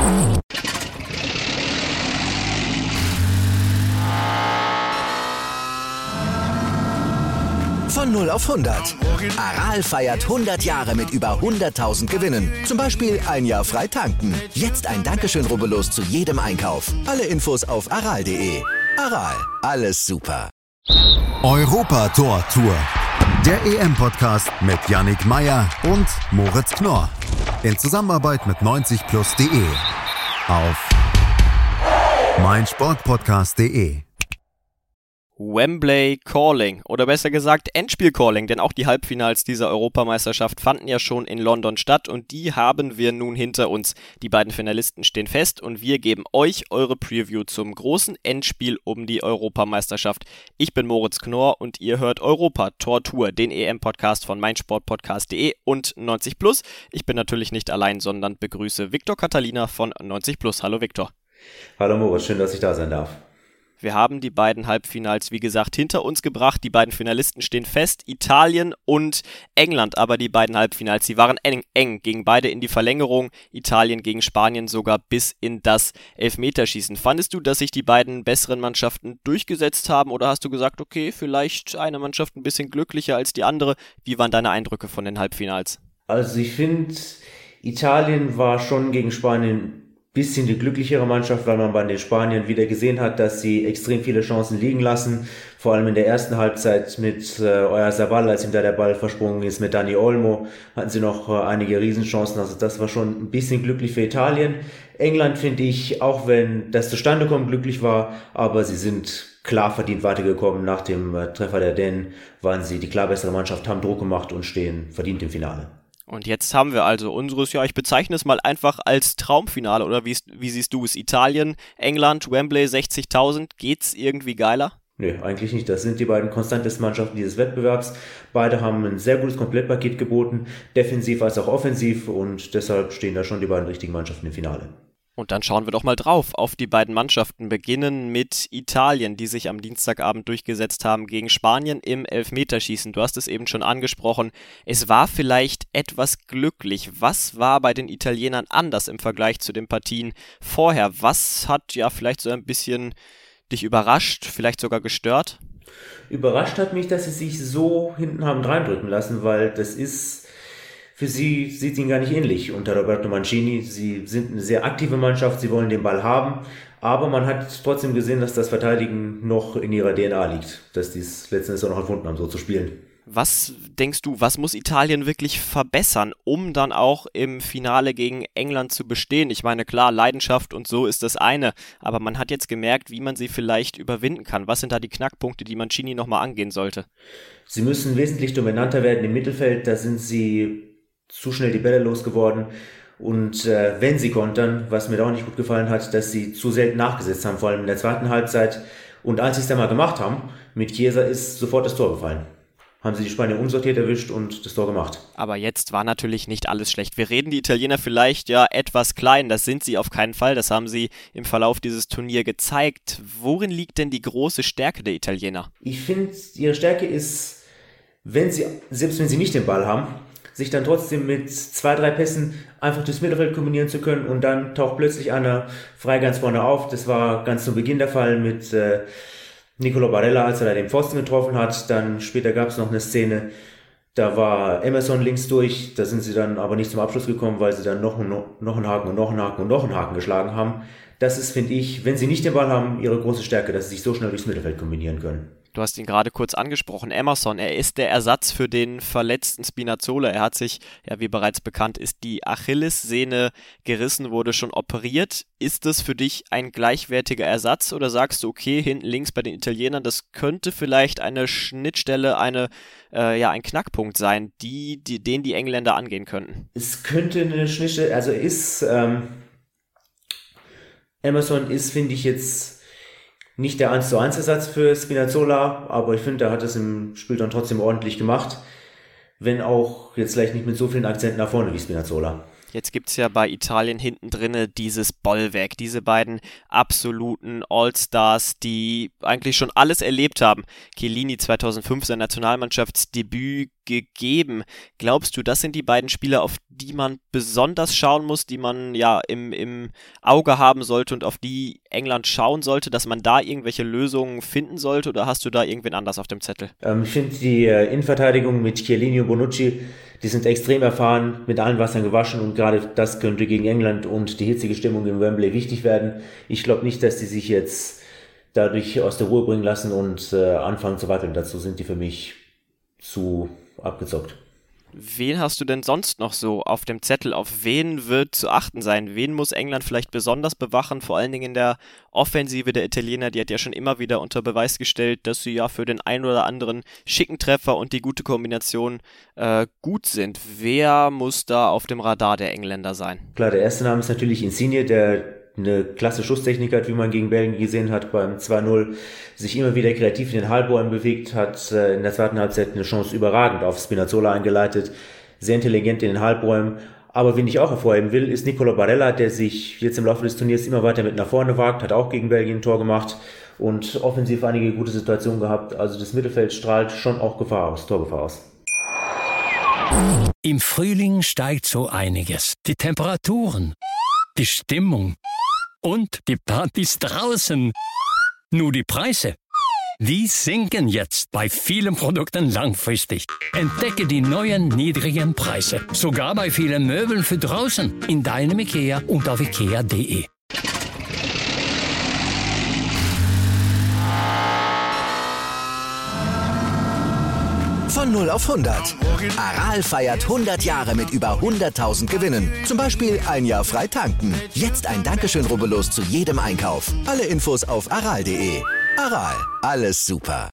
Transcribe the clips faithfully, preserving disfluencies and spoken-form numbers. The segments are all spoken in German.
Von null auf hundert. Aral feiert hundert Jahre mit über hunderttausend Gewinnen. Zum Beispiel ein Jahr frei tanken. Jetzt ein Dankeschön, rubbellos zu jedem Einkauf. Alle Infos auf aral punkt de. Aral, alles super. Europa-Tor Tour. Der E M-Podcast mit Yannick Meyer und Moritz Knorr. In Zusammenarbeit mit neunzig plus punkt de. Auf meinsportpodcast punkt de. Wembley Calling oder besser gesagt Endspiel Calling, denn auch die Halbfinals dieser Europameisterschaft fanden ja schon in London statt und die haben wir nun hinter uns. Die beiden Finalisten stehen fest und wir geben euch eure Preview zum großen Endspiel um die Europameisterschaft. Ich bin Moritz Knorr und ihr hört Europa Tor Tour, den E M-Podcast von meinsportpodcast punkt de und neunzig plus. Ich bin natürlich nicht allein, sondern begrüße Viktor Katalina von neunzig plus. Hallo Viktor. Hallo Moritz, schön, dass ich da sein darf. Wir haben die beiden Halbfinals, wie gesagt, hinter uns gebracht. Die beiden Finalisten stehen fest, Italien und England. Aber die beiden Halbfinals, die waren eng, eng, gingen beide in die Verlängerung. Italien gegen Spanien sogar bis in das Elfmeterschießen. Fandest du, dass sich die beiden besseren Mannschaften durchgesetzt haben? Oder hast du gesagt, okay, vielleicht eine Mannschaft ein bisschen glücklicher als die andere? Wie waren deine Eindrücke von den Halbfinals? Also ich finde, Italien war schon gegen Spanien bisschen die glücklichere Mannschaft, weil man bei den Spaniern wieder gesehen hat, dass sie extrem viele Chancen liegen lassen. Vor allem in der ersten Halbzeit mit äh, Oyarzabal, als ihm da der Ball versprungen ist, mit Dani Olmo, hatten sie noch äh, einige Riesenchancen. Also das war schon ein bisschen glücklich für Italien. England finde ich, auch wenn das zustande kommt, glücklich war, aber sie sind klar verdient weitergekommen. Nach dem äh, Treffer der Dänen waren sie die klar bessere Mannschaft, haben Druck gemacht und stehen verdient im Finale. Und jetzt haben wir also unseres, ja, ich bezeichne es mal einfach als Traumfinale, oder wie, wie siehst du es? Italien, England, Wembley, sechzigtausend, geht's irgendwie geiler? Nö, eigentlich nicht. Das sind die beiden konstantesten Mannschaften dieses Wettbewerbs. Beide haben ein sehr gutes Komplettpaket geboten, defensiv als auch offensiv, und deshalb stehen da schon die beiden richtigen Mannschaften im Finale. Und dann schauen wir doch mal drauf auf die beiden Mannschaften, beginnen mit Italien, die sich am Dienstagabend durchgesetzt haben gegen Spanien im Elfmeterschießen. Du hast es eben schon angesprochen, es war vielleicht etwas glücklich. Was war bei den Italienern anders im Vergleich zu den Partien vorher? Was hat ja vielleicht so ein bisschen dich überrascht, vielleicht sogar gestört? Überrascht hat mich, dass sie sich so hinten haben reindrücken lassen, weil das ist... Für sie sieht es ihnen gar nicht ähnlich unter Roberto Mancini. Sie sind eine sehr aktive Mannschaft, sie wollen den Ball haben, aber man hat trotzdem gesehen, dass das Verteidigen noch in ihrer D N A liegt, dass die es letztendlich auch noch erfunden haben, so zu spielen. Was denkst du, was muss Italien wirklich verbessern, um dann auch im Finale gegen England zu bestehen? Ich meine, klar, Leidenschaft und so ist das eine, aber man hat jetzt gemerkt, wie man sie vielleicht überwinden kann. Was sind da die Knackpunkte, die Mancini nochmal angehen sollte? Sie müssen wesentlich dominanter werden im Mittelfeld, da sind sie zu schnell die Bälle losgeworden, und äh, wenn sie kontern, was mir da auch nicht gut gefallen hat, dass sie zu selten nachgesetzt haben, vor allem in der zweiten Halbzeit, und als sie es dann mal gemacht haben, mit Chiesa ist sofort das Tor gefallen. Haben sie die Spanier umsortiert erwischt und das Tor gemacht. Aber jetzt war natürlich nicht alles schlecht. Wir reden die Italiener vielleicht ja etwas klein, das sind sie auf keinen Fall, das haben sie im Verlauf dieses Turniers gezeigt. Worin liegt denn die große Stärke der Italiener? Ich finde, ihre Stärke ist, wenn sie, selbst wenn sie nicht den Ball haben, sich dann trotzdem mit zwei, drei Pässen einfach durchs Mittelfeld kombinieren zu können, und dann taucht plötzlich einer frei ganz vorne auf. Das war ganz zu Beginn der Fall mit äh, Nicolo Barella, als er da den Pfosten getroffen hat. Dann später gab es noch eine Szene, da war Emerson links durch, da sind sie dann aber nicht zum Abschluss gekommen, weil sie dann noch, noch, noch einen Haken und noch einen Haken und noch einen Haken geschlagen haben. Das ist, finde ich, wenn sie nicht den Ball haben, ihre große Stärke, dass sie sich so schnell durchs Mittelfeld kombinieren können. Du hast ihn gerade kurz angesprochen, Emerson, er ist der Ersatz für den verletzten Spinazzola. Er hat sich, ja wie bereits bekannt ist, die Achillessehne gerissen, wurde schon operiert. Ist das für dich ein gleichwertiger Ersatz, oder sagst du, okay, hinten links bei den Italienern, das könnte vielleicht eine Schnittstelle, eine, äh, ja, ein Knackpunkt sein, die, die, den die Engländer angehen könnten? Es könnte eine Schnittstelle, also ist, ähm, Emerson ist, finde ich jetzt, nicht der eins zu eins Ersatz für Spinazzola, aber ich finde, er hat es im Spiel dann trotzdem ordentlich gemacht, wenn auch jetzt vielleicht nicht mit so vielen Akzenten nach vorne wie Spinazzola. Jetzt gibt es ja bei Italien hinten drinne dieses Bollwerk, diese beiden absoluten All-Stars, die eigentlich schon alles erlebt haben. Chiellini zweitausendfünf sein Nationalmannschaftsdebüt gegeben. Glaubst du, das sind die beiden Spieler, auf die man besonders schauen muss, die man ja im, im Auge haben sollte und auf die England schauen sollte, dass man da irgendwelche Lösungen finden sollte, oder hast du da irgendwen anders auf dem Zettel? Ähm, ich finde die äh, Innenverteidigung mit Chiellini und Bonucci, die sind extrem erfahren, mit allen Wassern gewaschen, und gerade das könnte gegen England und die hitzige Stimmung in Wembley wichtig werden. Ich glaube nicht, dass die sich jetzt dadurch aus der Ruhe bringen lassen und äh, anfangen zu wackeln. Dazu sind die für mich zu abgezockt. Wen hast du denn sonst noch so auf dem Zettel? Auf wen wird zu achten sein? Wen muss England vielleicht besonders bewachen? Vor allen Dingen in der Offensive der Italiener, die hat ja schon immer wieder unter Beweis gestellt, dass sie ja für den einen oder anderen schicken Treffer und die gute Kombination äh, gut sind. Wer muss da auf dem Radar der Engländer sein? Klar, der erste Name ist natürlich Insigne, der eine klasse Schusstechnik hat, wie man gegen Belgien gesehen hat beim zwei null, sich immer wieder kreativ in den Halbräumen bewegt, hat äh, in der zweiten Halbzeit eine Chance überragend auf Spinazzola eingeleitet, sehr intelligent in den Halbräumen. Aber wen ich auch hervorheben will, ist Nicolo Barella, der sich jetzt im Laufe des Turniers immer weiter mit nach vorne wagt, hat auch gegen Belgien ein Tor gemacht und offensiv einige gute Situationen gehabt. Also das Mittelfeld strahlt schon auch Gefahr aus, Torgefahr aus. Im Frühling steigt so einiges. Die Temperaturen, die Stimmung und die Partys draußen. Nur die Preise, die sinken jetzt bei vielen Produkten langfristig. Entdecke die neuen niedrigen Preise, sogar bei vielen Möbeln für draußen, in deinem IKEA und auf ikea punkt de. Von null auf hundert. Aral feiert hundert Jahre mit über hunderttausend Gewinnen. Zum Beispiel ein Jahr frei tanken. Jetzt ein Dankeschön, rubbellos zu jedem Einkauf. Alle Infos auf aral punkt de. Aral, alles super.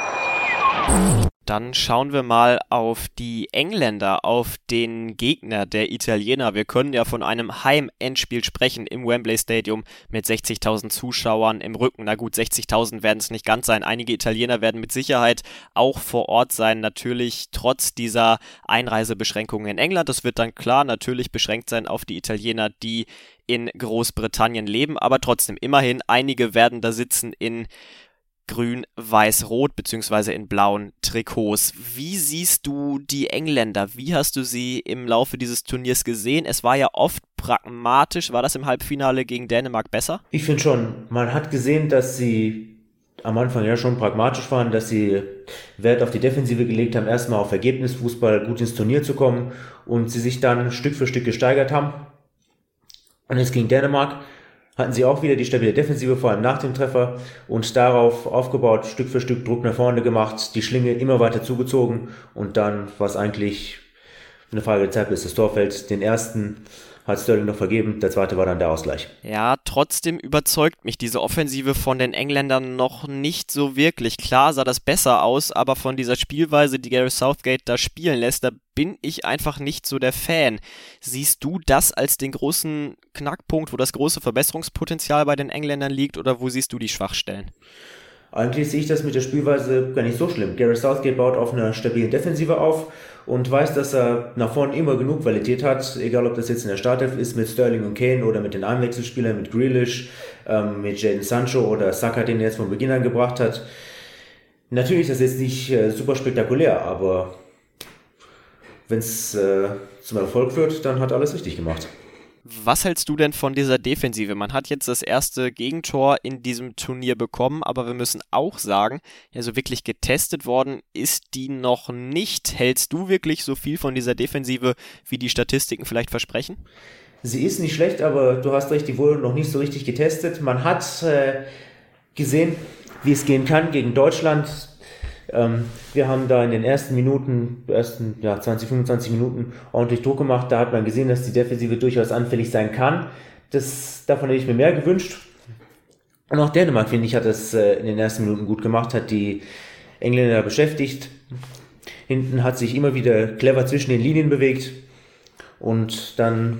Dann schauen wir mal auf die Engländer, auf den Gegner der Italiener. Wir können ja von einem Heim-Endspiel sprechen im Wembley Stadium mit sechzigtausend Zuschauern im Rücken. Na gut, sechzigtausend werden es nicht ganz sein. Einige Italiener werden mit Sicherheit auch vor Ort sein. Natürlich trotz dieser Einreisebeschränkungen in England. Das wird dann klar natürlich beschränkt sein auf die Italiener, die in Großbritannien leben. Aber trotzdem, immerhin, einige werden da sitzen in grün, weiß, rot beziehungsweise in blauen Trikots. Wie siehst du die Engländer? Wie hast du sie im Laufe dieses Turniers gesehen? Es war ja oft pragmatisch. War das im Halbfinale gegen Dänemark besser? Ich finde schon, man hat gesehen, dass sie am Anfang ja schon pragmatisch waren, dass sie Wert auf die Defensive gelegt haben, erstmal auf Ergebnisfußball gut ins Turnier zu kommen und sie sich dann Stück für Stück gesteigert haben. Und jetzt gegen Dänemark hatten sie auch wieder die stabile Defensive, vor allem nach dem Treffer, und darauf aufgebaut, Stück für Stück Druck nach vorne gemacht, die Schlinge immer weiter zugezogen, und dann war es eigentlich eine Frage der Zeit, bis das Tor fällt. Den ersten hat Sterling noch vergeben, der zweite war dann der Ausgleich. Ja, trotzdem überzeugt mich diese Offensive von den Engländern noch nicht so wirklich. Klar sah das besser aus, aber von dieser Spielweise, die Gareth Southgate da spielen lässt, da bin ich einfach nicht so der Fan. Siehst du das als den großen Knackpunkt, wo das große Verbesserungspotenzial bei den Engländern liegt, oder wo siehst du die Schwachstellen? Eigentlich sehe ich das mit der Spielweise gar nicht so schlimm. Gareth Southgate baut auf einer stabilen Defensive auf und weiß, dass er nach vorne immer genug Qualität hat, egal ob das jetzt in der Startelf ist mit Sterling und Kane oder mit den Einwechselspielern, mit Grealish, ähm, mit Jadon Sancho oder Saka, den er jetzt von Beginn an gebracht hat. Natürlich ist das jetzt nicht äh, super spektakulär, aber wenn es äh, zum Erfolg führt, dann hat er alles richtig gemacht. Was hältst du denn von dieser Defensive? Man hat jetzt das erste Gegentor in diesem Turnier bekommen, aber wir müssen auch sagen, ja, so wirklich getestet worden ist die noch nicht. Hältst du wirklich so viel von dieser Defensive, wie die Statistiken vielleicht versprechen? Sie ist nicht schlecht, aber du hast recht, die wurde noch nicht so richtig getestet. Man hat äh, gesehen, wie es gehen kann gegen Deutschland. Ähm, wir haben da in den ersten Minuten, ersten ja, zwanzig, fünfundzwanzig Minuten ordentlich Druck gemacht. Da hat man gesehen, dass die Defensive durchaus anfällig sein kann. Das, davon hätte ich mir mehr gewünscht. Und auch Dänemark, finde ich, hat das äh, in den ersten Minuten gut gemacht, hat die Engländer beschäftigt. Hinten hat sich immer wieder clever zwischen den Linien bewegt und dann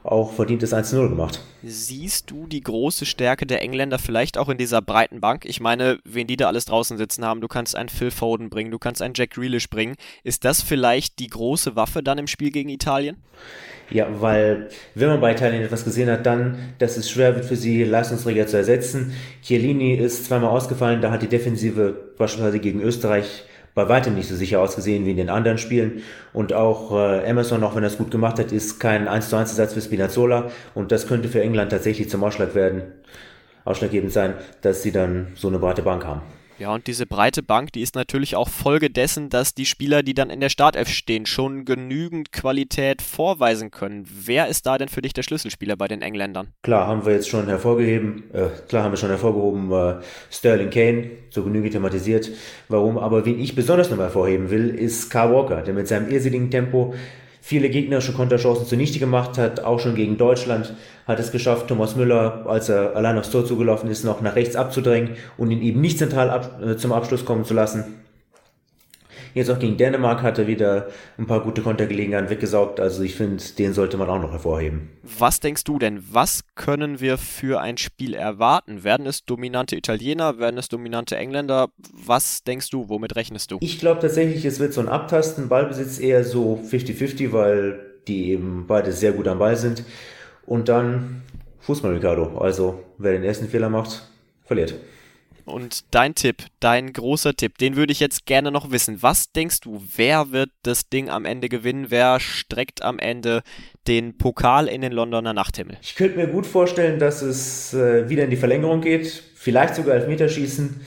auch verdientes eins zu null gemacht. Siehst du die große Stärke der Engländer vielleicht auch in dieser breiten Bank? Ich meine, wen die da alles draußen sitzen haben, du kannst einen Phil Foden bringen, du kannst einen Jack Grealish bringen. Ist das vielleicht die große Waffe dann im Spiel gegen Italien? Ja, weil wenn man bei Italien etwas gesehen hat, dann, dass es schwer wird für sie, Leistungsträger zu ersetzen. Chiellini ist zweimal ausgefallen, da hat die Defensive beispielsweise gegen Österreich bei weitem nicht so sicher ausgesehen wie in den anderen Spielen. Und auch äh, Emerson, auch wenn er es gut gemacht hat, ist kein eins zu eins Ersatz für Spinazzola. Und das könnte für England tatsächlich zum Ausschlag werden, ausschlaggebend sein, dass sie dann so eine breite Bank haben. Ja, und diese breite Bank, die ist natürlich auch Folge dessen, dass die Spieler, die dann in der Startelf stehen, schon genügend Qualität vorweisen können. Wer ist da denn für dich der Schlüsselspieler bei den Engländern? Klar, haben wir jetzt schon hervorgehoben, äh, klar haben wir schon hervorgehoben, äh, Sterling Kane, so genügend thematisiert. Warum? Aber wen ich besonders noch hervorheben will, ist Kyle Walker, der mit seinem irrsinnigen Tempo viele gegnerische Konterchancen zunichte gemacht hat, auch schon gegen Deutschland hat es geschafft, Thomas Müller, als er allein aufs Tor zugelaufen ist, noch nach rechts abzudrängen und ihn eben nicht zentral ab, äh, zum Abschluss kommen zu lassen. Jetzt auch gegen Dänemark hat er wieder ein paar gute Kontergelegenheiten weggesaugt, also ich finde, den sollte man auch noch hervorheben. Was denkst du denn, was können wir für ein Spiel erwarten? Werden es dominante Italiener, werden es dominante Engländer? Was denkst du, womit rechnest du? Ich glaube tatsächlich, es wird so ein Abtasten, Ballbesitz eher so fünfzig fünfzig, weil die eben beide sehr gut am Ball sind. Und dann Fußball, Ricardo, also wer den ersten Fehler macht, verliert. Und dein Tipp, dein großer Tipp, den würde ich jetzt gerne noch wissen. Was denkst du, wer wird das Ding am Ende gewinnen? Wer streckt am Ende den Pokal in den Londoner Nachthimmel? Ich könnte mir gut vorstellen, dass es äh, wieder in die Verlängerung geht, vielleicht sogar Elfmeterschießen.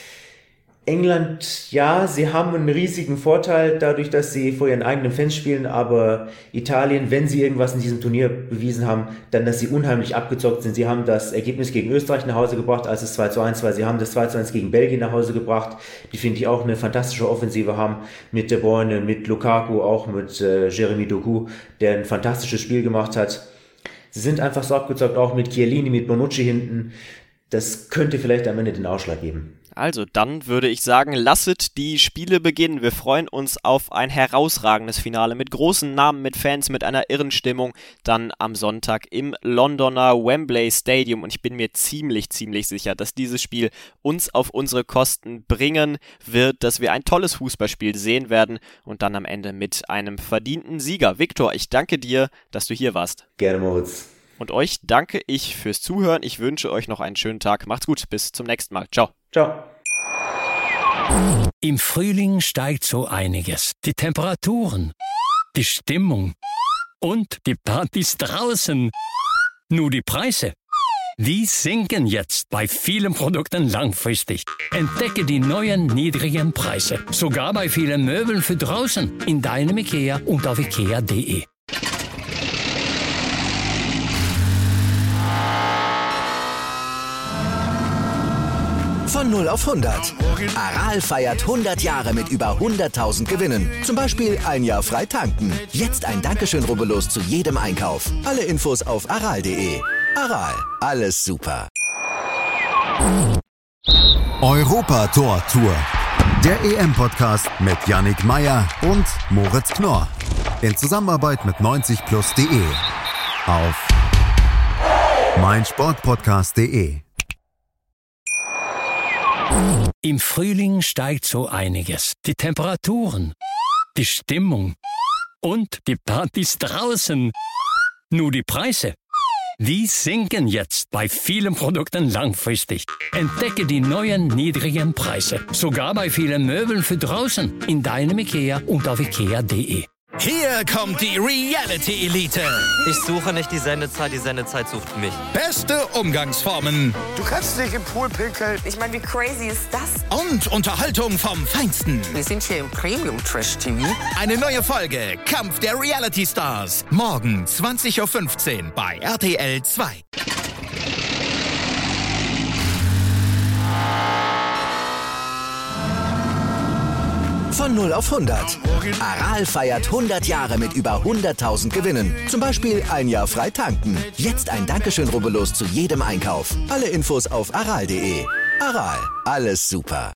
England, ja, sie haben einen riesigen Vorteil dadurch, dass sie vor ihren eigenen Fans spielen, aber Italien, wenn sie irgendwas in diesem Turnier bewiesen haben, dann, dass sie unheimlich abgezockt sind. Sie haben das Ergebnis gegen Österreich nach Hause gebracht, als es zwei zu eins war. Sie haben das zwei zu eins gegen Belgien nach Hause gebracht, die, finde ich, auch eine fantastische Offensive haben, mit De Bruyne, mit Lukaku, auch mit äh, Jeremy Doku, der ein fantastisches Spiel gemacht hat. Sie sind einfach so abgezockt, auch mit Chiellini, mit Bonucci hinten. Das könnte vielleicht am Ende den Ausschlag geben. Also dann würde ich sagen, lasset die Spiele beginnen. Wir freuen uns auf ein herausragendes Finale mit großen Namen, mit Fans, mit einer irren Stimmung. Dann am Sonntag im Londoner Wembley Stadium. Und ich bin mir ziemlich, ziemlich sicher, dass dieses Spiel uns auf unsere Kosten bringen wird, dass wir ein tolles Fußballspiel sehen werden und dann am Ende mit einem verdienten Sieger. Viktor, ich danke dir, dass du hier warst. Gerne, Moritz. Und euch danke ich fürs Zuhören. Ich wünsche euch noch einen schönen Tag. Macht's gut, bis zum nächsten Mal. Ciao. Ciao. Im Frühling steigt so einiges. Die Temperaturen, die Stimmung und die Partys draußen. Nur die Preise, die sinken jetzt bei vielen Produkten langfristig. Entdecke die neuen niedrigen Preise. Sogar bei vielen Möbeln für draußen. In deinem IKEA und auf ikea punkt de. Von null auf hundert. Aral feiert hundert Jahre mit über hunderttausend Gewinnen. Zum Beispiel ein Jahr frei tanken. Jetzt ein Dankeschön, rubbellos zu jedem Einkauf. Alle Infos auf aral punkt de. Aral, alles super. Europa-Tor Tour. Der E M-Podcast mit Yannick Meyer und Moritz Knorr. In Zusammenarbeit mit neunzig plus punkt de. Auf meinsportpodcast punkt de. Im Frühling steigt so einiges. Die Temperaturen, die Stimmung und die Partys draußen. Nur die Preise, die sinken jetzt bei vielen Produkten langfristig. Entdecke die neuen niedrigen Preise. Sogar bei vielen Möbeln für draußen. In deinem IKEA und auf ikea punkt de. Hier kommt die Reality Elite. Ich suche nicht die Sendezeit, die Sendezeit sucht mich. Beste Umgangsformen. Du kannst nicht im Pool pinkeln. Ich meine, wie crazy ist das? Und Unterhaltung vom Feinsten. Wir sind hier im Premium-Trash-T V. Eine neue Folge Kampf der Reality Stars. Morgen zwanzig Uhr fünfzehn bei R T L zwei. Von null auf hundert. Aral feiert hundert Jahre mit über hunderttausend Gewinnen. Zum Beispiel ein Jahr frei tanken. Jetzt ein Dankeschön, rubbellos zu jedem Einkauf. Alle Infos auf aral punkt de. Aral, alles super.